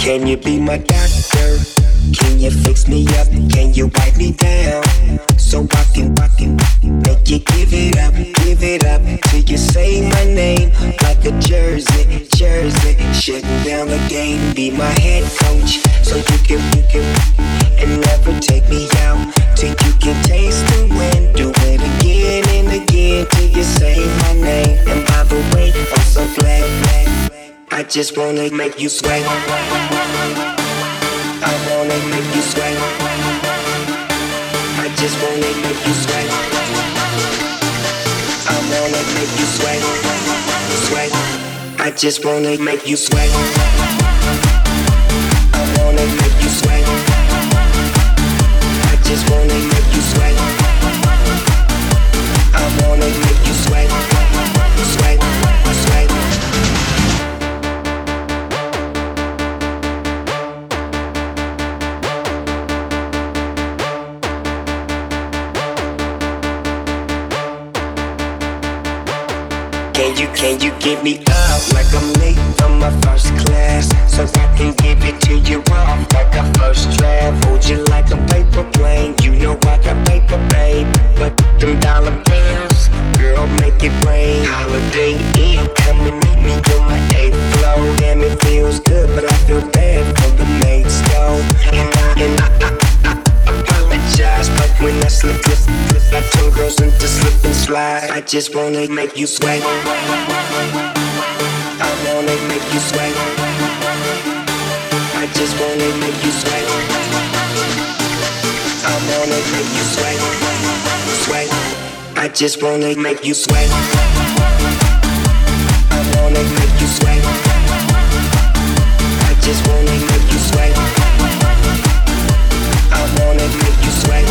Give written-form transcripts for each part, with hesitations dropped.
Can you be my doctor? Can you fix me up? Can you wipe me down? So I can make you give it up till you say my name like a jersey. Shutting down the game, be my head coach, so you can and never take me out till you can taste the wind. Do it again and again till you say my name. And by the way, I'm so glad. I just wanna make you sweat. I wanna make you sweat. I just wanna make you sweat. I wanna make you sweat. I just wanna make you sweat. I wanna make you sweat. I just wanna make you sweat. I wanna make you sweat. Sweat. Can you give me up like I'm late from my first class, so I can give it to you off like a first draft? Hold you like a paper plane, you know I got paper, babe. But them dollar bills, girl, make it rain. Holiday Inn, come and meet me on my 8th floor. Damn, it feels good, but I feel bad for the mates, though. And I apologize, but when I slip, I turn girls into slip and slide. I just wanna make you sweat. I wanna make you sweat. I just wanna make you sweat. I wanna make you sweat. I just wanna make you sweat. I wanna make you sweat. I just wanna make you sweat. I wanna make you sweat.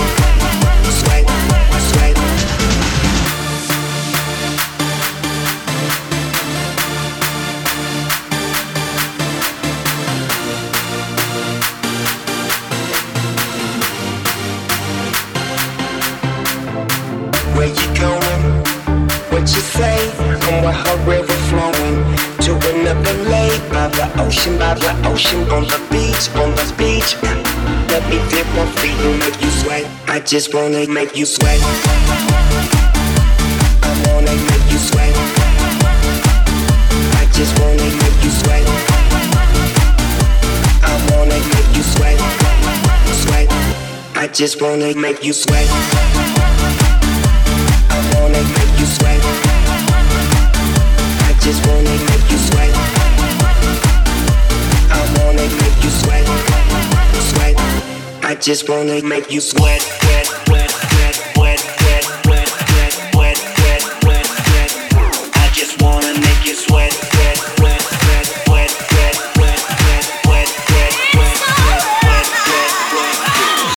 Where you going? What you say? I'm with her river flowing to another lake by the ocean, on the beach. Let me dip my feet and make you sweat. I just wanna make you sweat. I wanna make you sweat. I just wanna make you sweat. I wanna make you sweat. I just wanna make you sweat. I wanna make you sweat. I just wanna make you sweat. I wanna make you sweat. I just wanna make you sweat.